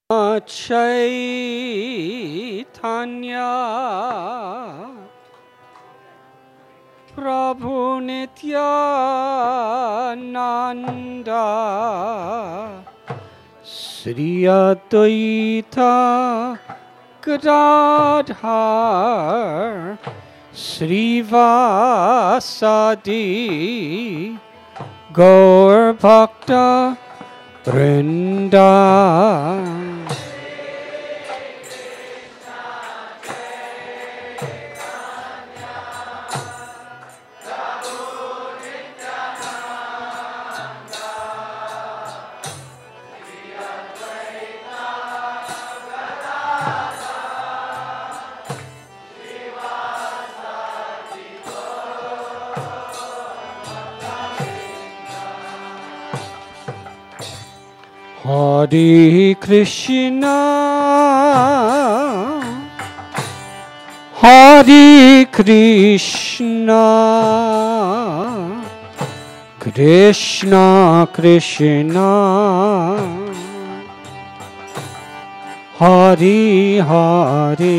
Chaitanya Prabhu Nityananda Sri Advaita Gadadhar Srivasadi Gaur Bhakta Vrinda. Hare Krishna, Hare Krishna, Krishna Krishna, Hare Hare,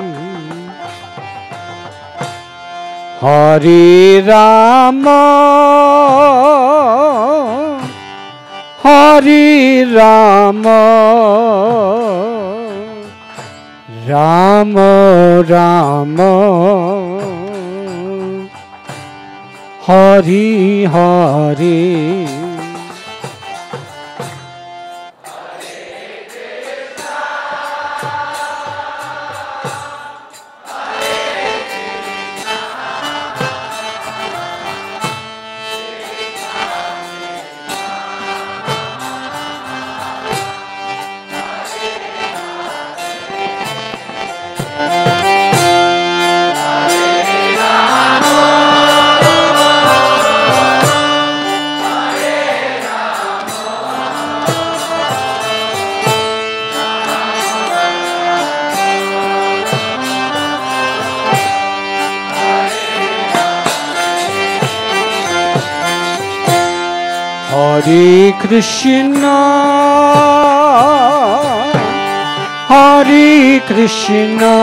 Hare Rama, Hare Rama, Rama Rama, Hare Hare. Hare Krishna, Hare Krishna,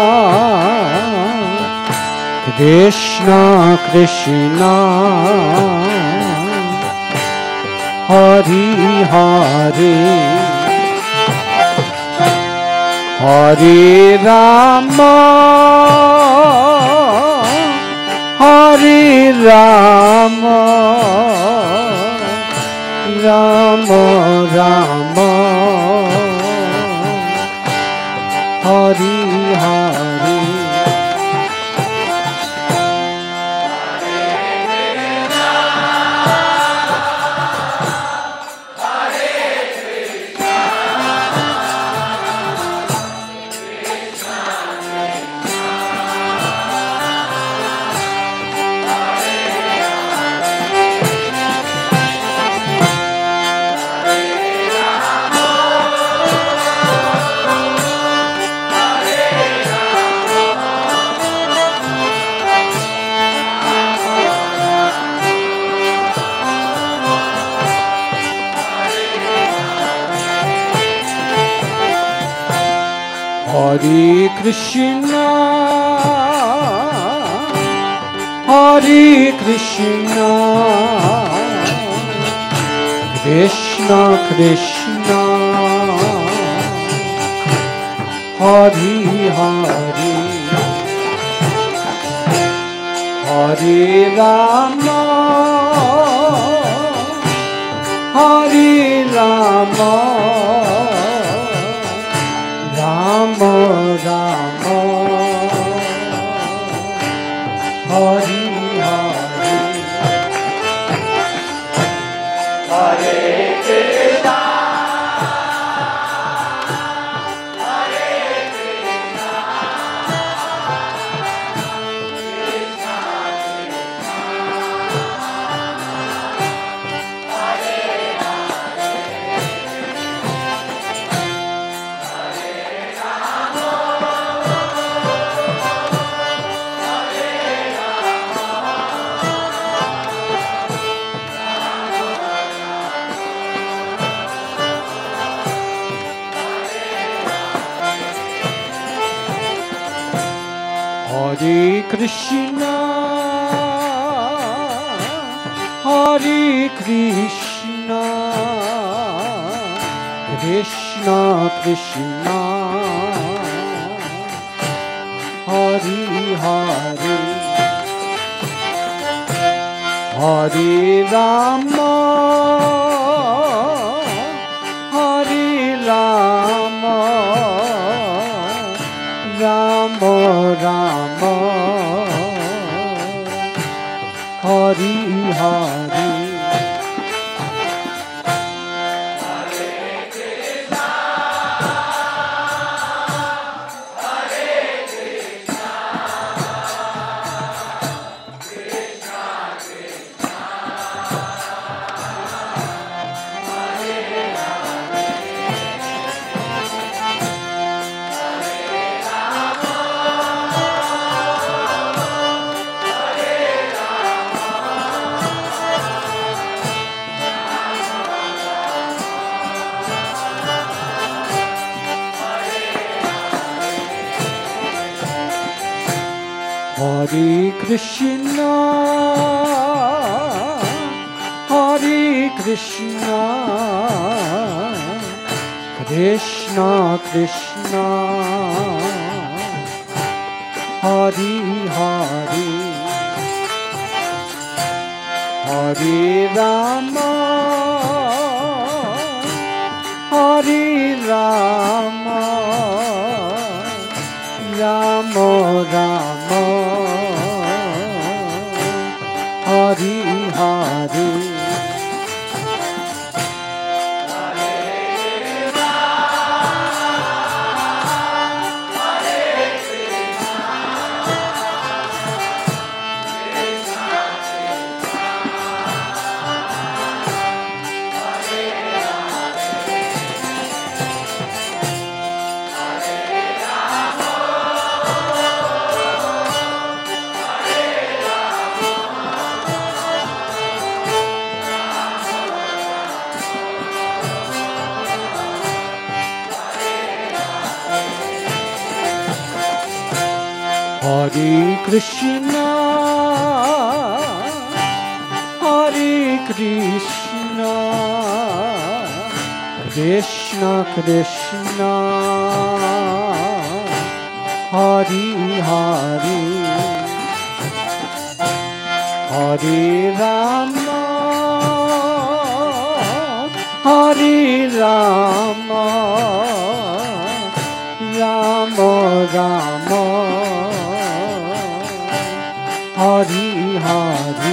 Krishna Krishna, Hare Hare, Hare Rama, Hare Rama, Rama Rama, Hare Hare. Hare Krishna, Hare Krishna, Krishna Krishna, Hare Hare, Hare Rama, Hare Rama, Rama Rama, Hare Hare, Hare Krishna, Hare Krishna, Krishna Krishna, Hare Hare. Hare Krishna, Hare Krishna, Krishna Krishna, Hare Hare, Hare Rama, Hare Rama, Rama Rama, Hare Hare. Hare Krishna, Hare Krishna, Krishna Krishna, Hare Hare, Hare Rama, Hare Rama, Rama Rama, Hare Hare. Hare Krishna, Hare Krishna, Krishna Krishna, Hare Hare, Hare Rama, Hare Rama, Rama Rama, Hare Hare.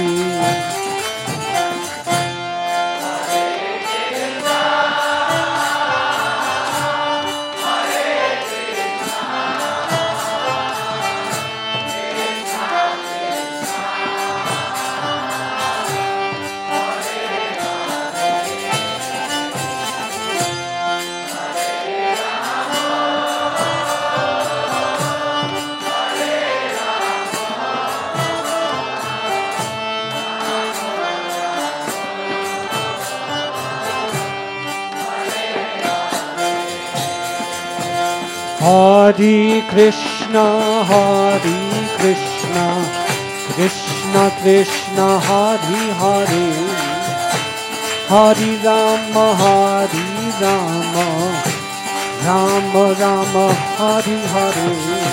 Hare Krishna, Hare Krishna, Krishna Krishna, Hare Hare, Hare Rama, Hare Rama, Rama Rama, Hare Hare.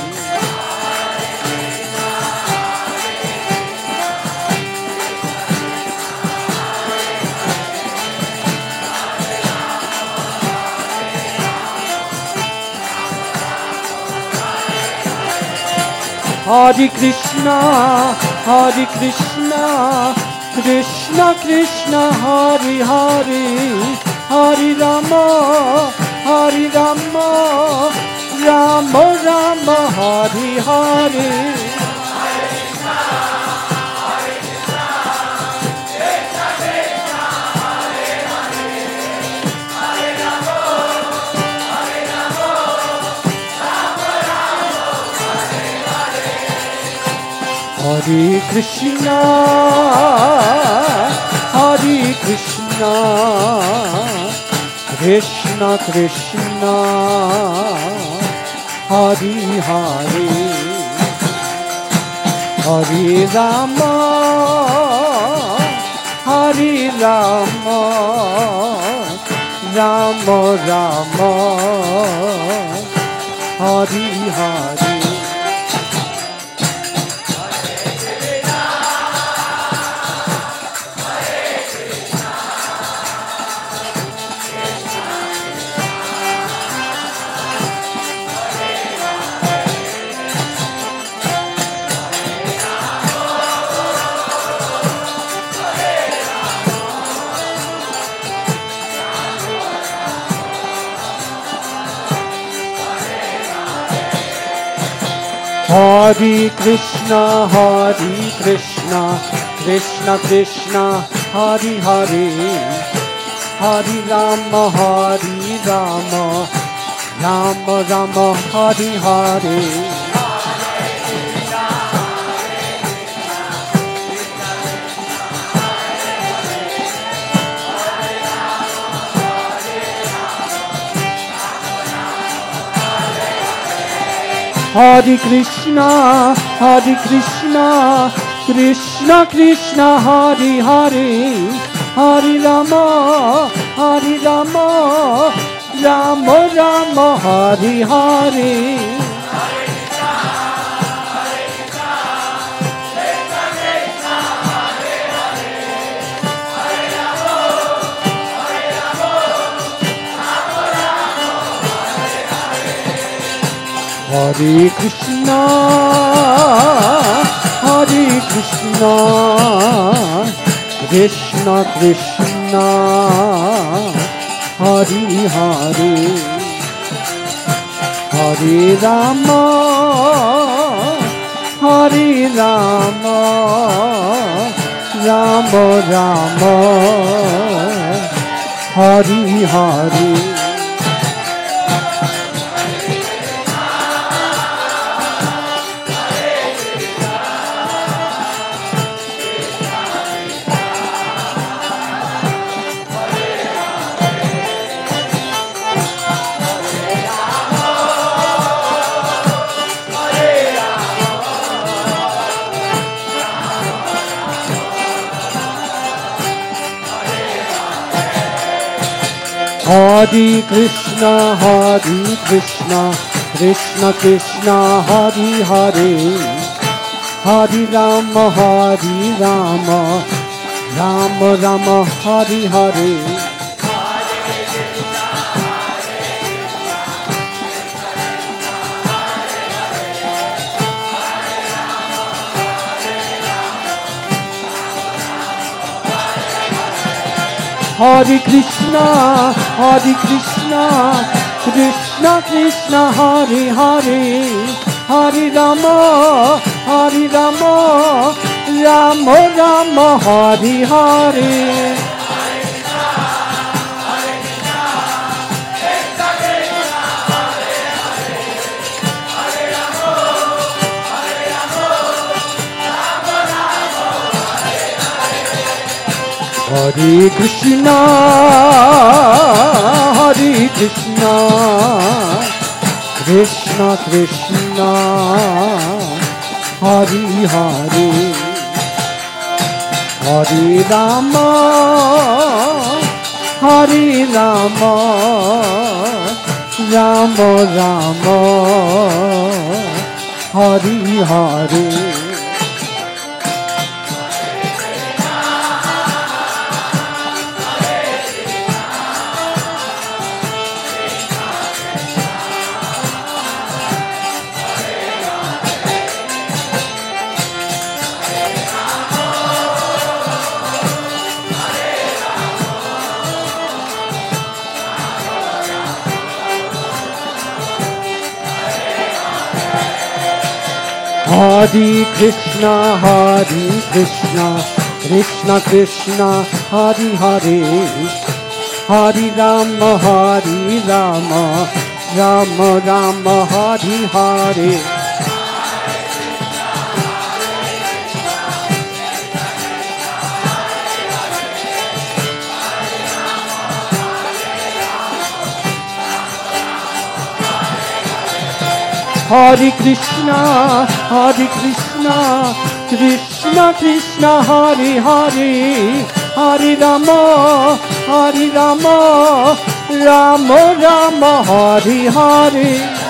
Hare Krishna, Hare Krishna, Krishna Krishna, Hare Hare, Hare Rama, Hare Rama, Rama Rama, Hare Hare. Hare Krishna, Hare Krishna, Krishna Krishna, Hare Hare, Hare Rama, Hare Rama, Rama Rama, Hare Hare. Hare Krishna, Krishna Krishna, Hare Hare, Hare Rama, Rama Rama, Hare Hare. Hare Krishna, Krishna Krishna, Hare Hare, Hare Rama, Rama Rama, Hare Hare. Hare Krishna, Krishna Krishna, Hare Hare, Hare Rama, Rama Rama, Hare Hare. Hare Krishna, Krishna Krishna, Hare Hare, Hare Rama, Rama Rama, Hare Hare. Hare Krishna, Krishna Krishna, Hare Hare, Hare Rama, Rama Rama, Hare Hare. Hare Krishna, Krishna Krishna, Hare Hare, Hare Rama, Rama Rama, Hare Hare. Hare Krishna, Krishna Krishna, Hare Hare, Hare Rama, Rama Rama, Hare Hare. Hare Krishna, Krishna Krishna, Hare Hare, Hare Rama, Rama Rama, Hare Hare.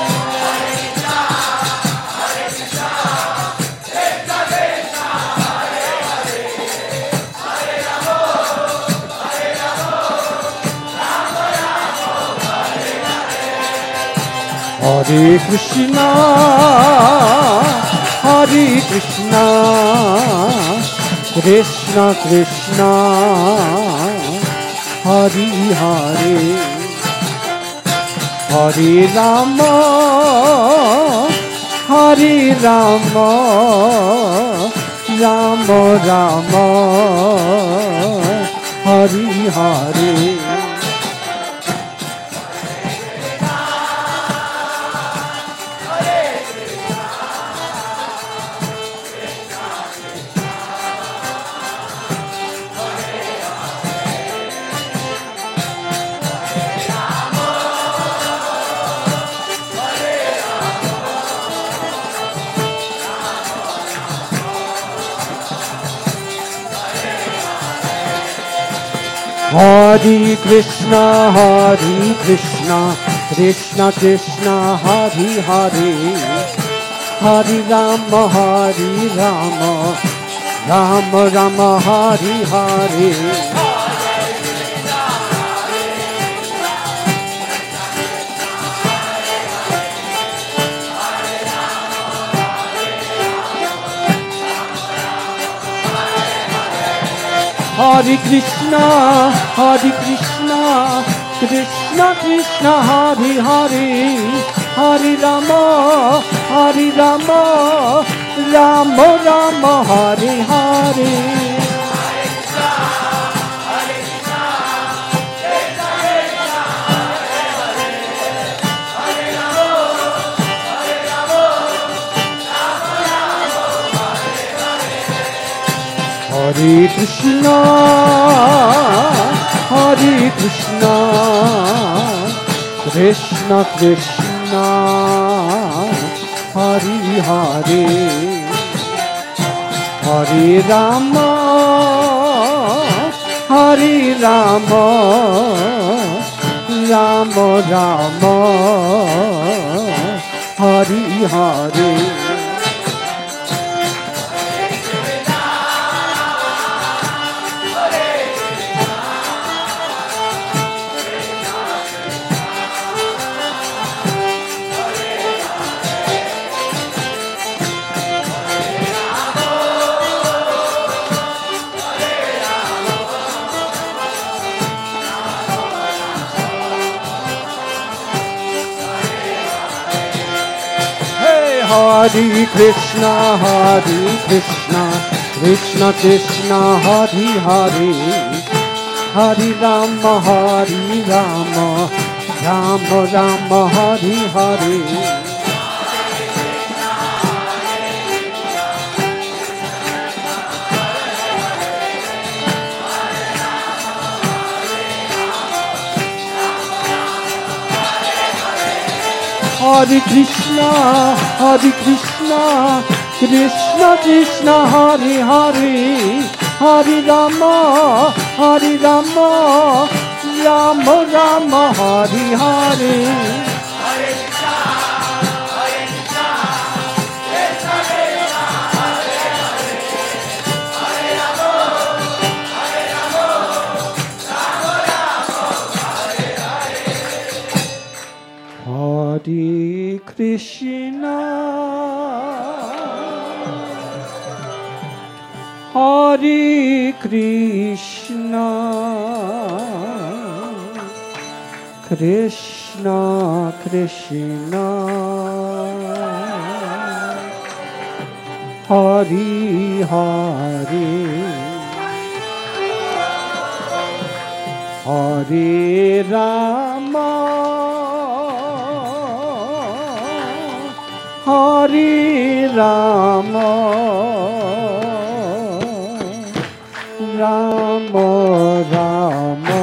Hare Krishna, Krishna Krishna, Hare Hare, Hare Rama, Rama Rama, Hare Hare. Hare Krishna, Krishna Krishna, Hare Hare, Hare Rama, Rama Rama, Hare Hare. Hare Krishna, Krishna Krishna, Hare Hare, Hare Rama, Rama Rama, Hare Hare. Hare Krishna, Krishna Krishna, Hare Hare, Hare Rama, Rama Rama, Hare Hare. Hare Krishna, Krishna Krishna, Hare Hare, Hare Rama, Rama Rama, Hare Hare. Hare Krishna, Krishna Krishna, Hare Hare, Hare Rama, Rama Rama, Hare Hare. Hare Krishna, Hare Krishna, Krishna Krishna, Hare Hare, Hare Rama, Hare Rama, Rama Rama,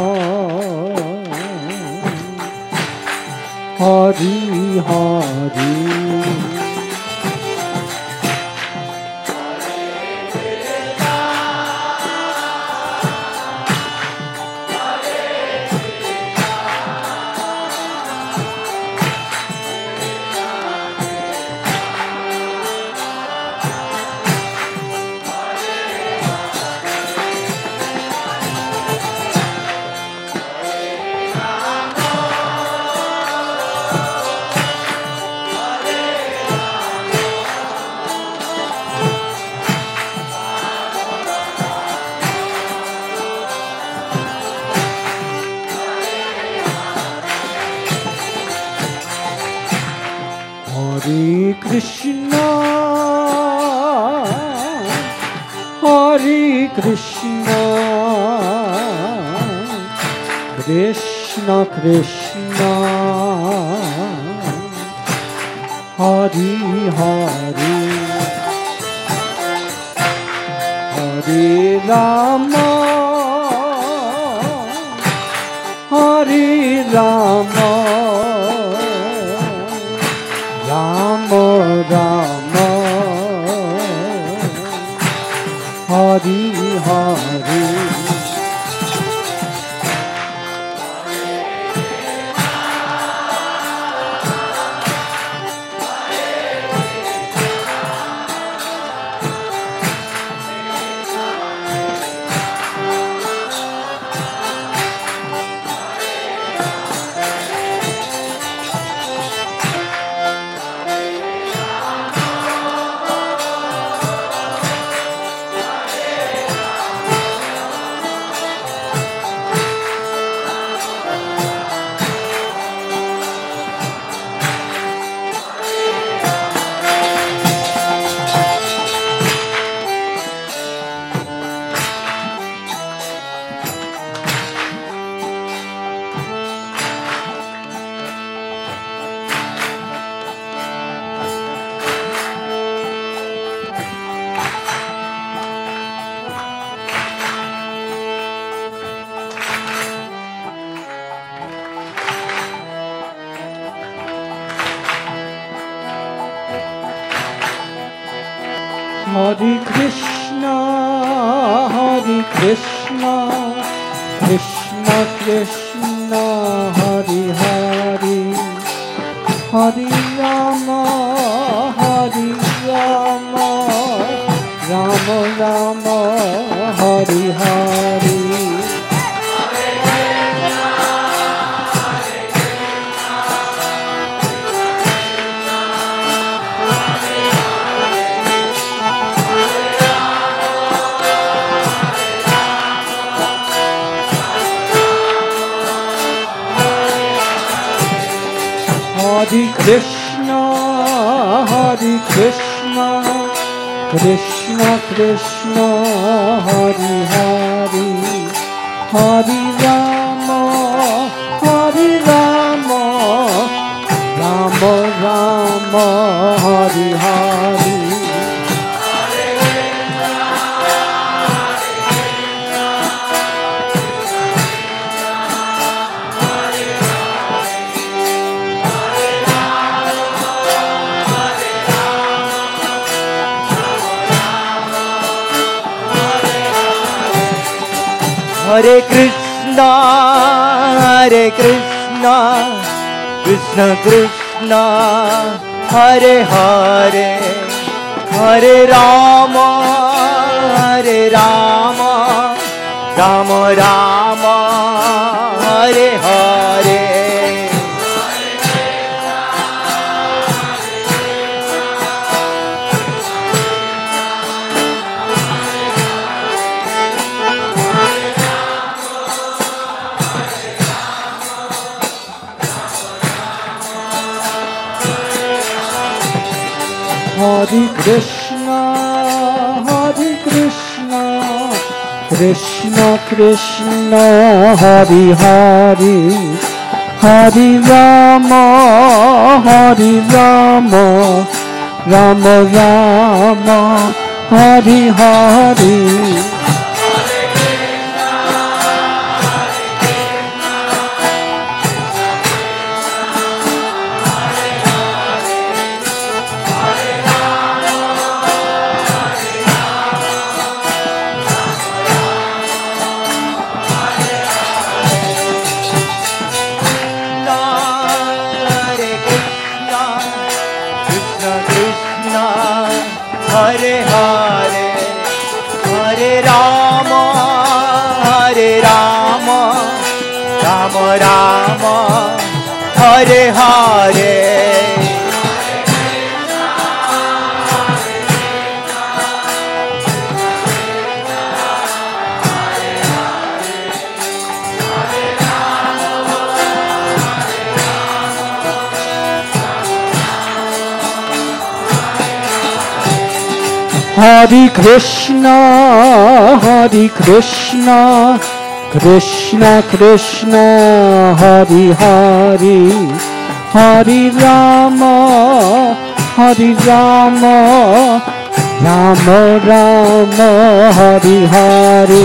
Hare Hare. Hare Krishna, Hare Krishna, Krishna Krishna, Hare Hare, Hare Rama, Hare Rama, Rama Rama, Hare Hare. Hare Krishna, Hare Krishna, Krishna Krishna, Hare Hare, Hare Rama, Hare Rama, Rama Rama, Hare Hare. Hare Krishna, Hare Krishna, Krishna Krishna, Hare Hare, Hare Rama, Hare Rama, Rama Rama, Hare Hare. Hare Krishna, Hare Krishna, Krishna Krishna, Hare Hare, Hare Rama, Hare Rama, Rama Rama, Hare Hare. Hare Krishna, Hare Krishna, Krishna Krishna, Hare Hare, Hare Rama, Hare Rama, Rama Rama, Hare Hare. Hare Hare, Hare Rama, Hare Rama, Rama Rama, Hare Hare. Hare Krishna, Krishna Krishna, Hare Hare, Hare Rama, Rama Rama, Hare Hare.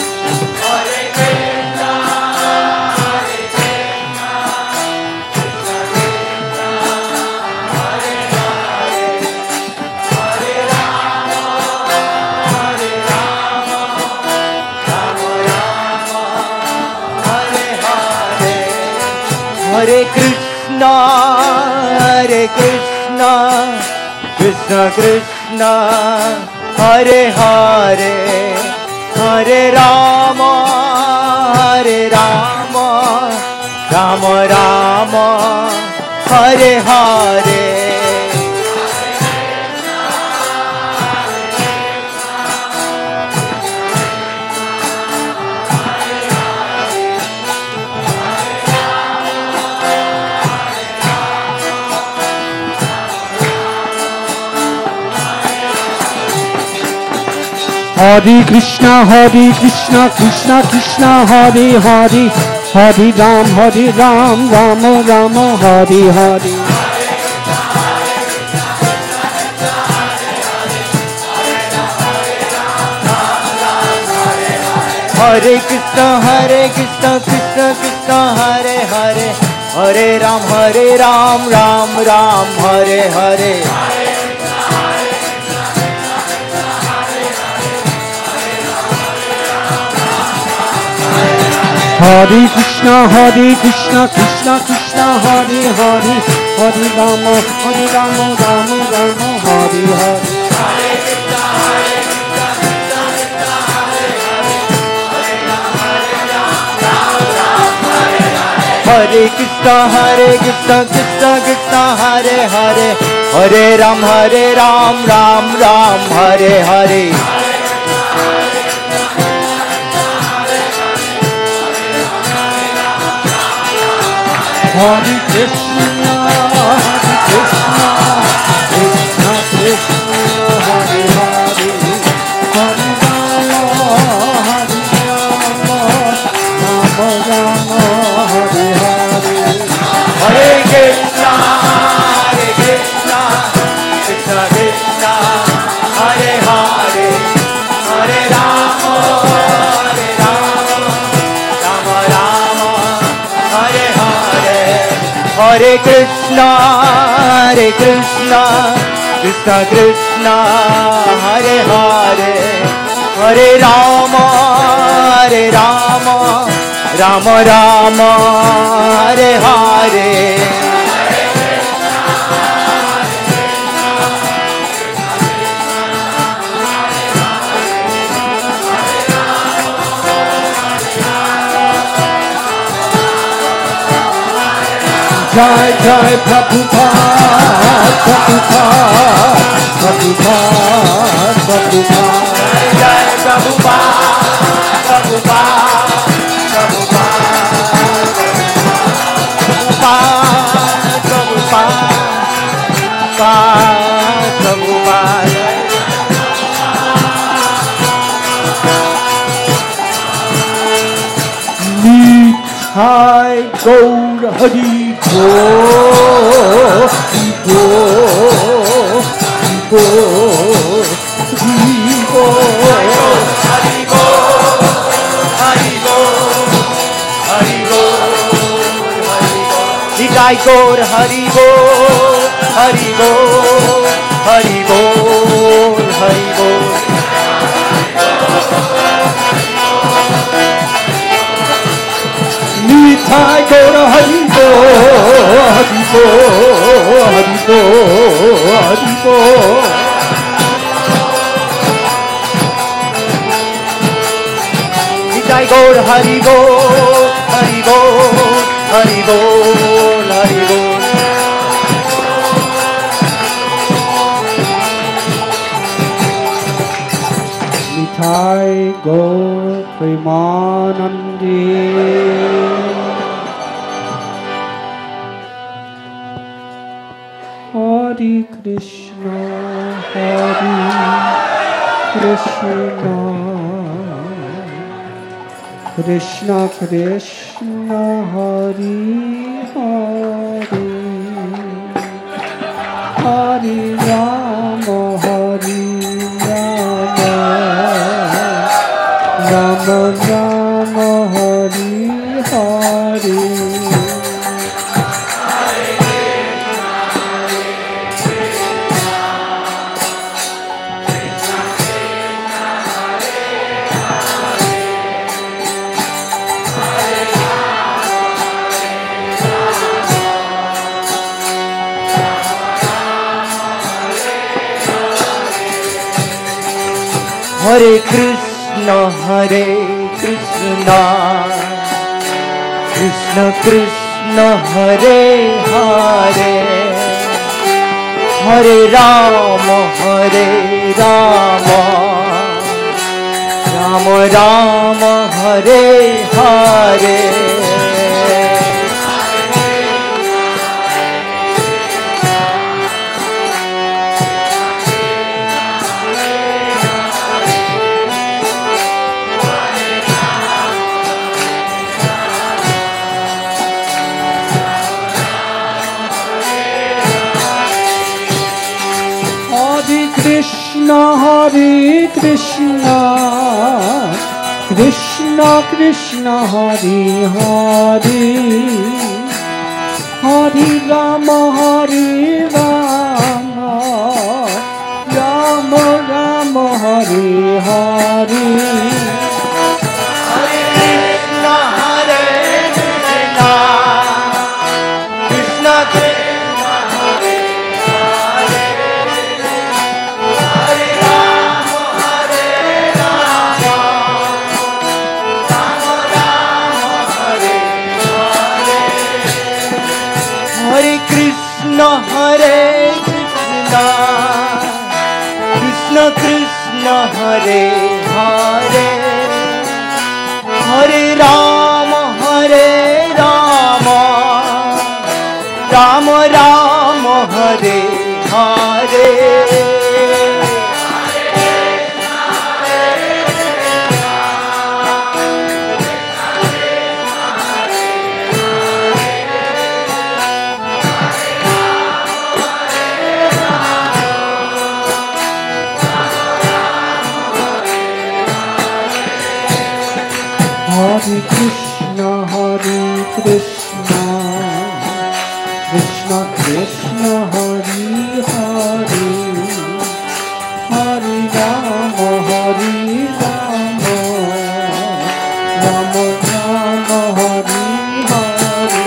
Hare Krishna, Krishna Krishna, Hare Hare, Hare Rama, Rama Rama, Hare Hare. Hare Krishna, Krishna Krishna, Hare Hare, Hare Ram, Rama Rama, Hare Hare. Hare Krishna, Krishna Krishna, Hare Hare, Hare Ram, Ram Ram, Hare Hare. Hare Krishna, Krishna Krishna, Hare Hare, Hare Rama, Rama Rama, Hare Hare. Hare Krishna, Krishna Hare Hare, Hare Ram, Ram Ram, Hare Hare. Hare Krishna, Krishna Krishna, Hare Hare, Hare Rama, Rama Rama, Hare Hare. Hare Krishna, Krishna Krishna, Hare Hare, Hare Rama, Rama Rama, Hare Hare. Hare Krishna, Krishna Krishna, Hare Hare, Hare Rama, Rama Rama, Hare Hare. Jai Jai Prabhupada, Prabhupada. Jai Prabhupada, Nitai Gaur Hari Bo, Nitai Gaur Hari Bol, Hari Bol, Hari Bol, Hari Bol. Nitai Gaur Hari Bo, Hari Bo, Hari Bo, Hari Bo. Nitai Gaur Hari Bol, Hari Bol, Hari Bol, Hari Bol. Nitai Gaur Premanandi. Hare Krishna, Hare Krishna Krishna Krishna Hari Hari Hari Rama Hari Rama Rama Rama Hari Hari Hare Krishna, Krishna Krishna, Hare Hare, Hare Rama, Rama Rama, Hare Hare. Hare Krishna Krishna Krishna Hare Hare Hare Rama Rama Rama Hare Hare Krishna Krishna Hare Hare Hare Rama Rama Rama Hare Hare Hare Krishna Krishna Krishna Hare Hare Hare Rama Rama Rama Hare Hare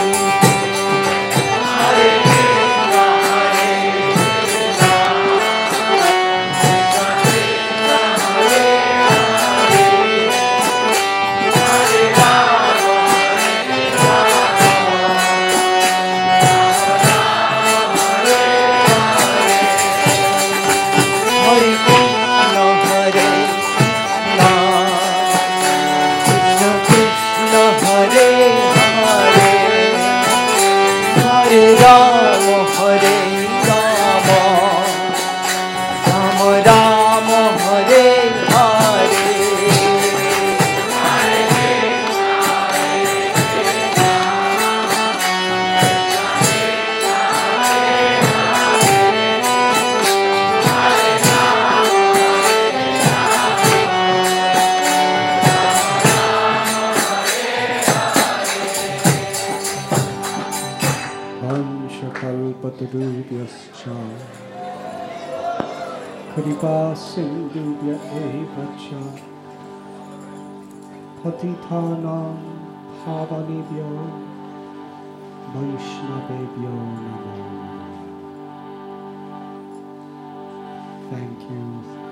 Kripa sindhubhya eva cha patithanam pavanebhyo vaishnavebhyo namo. Thank you.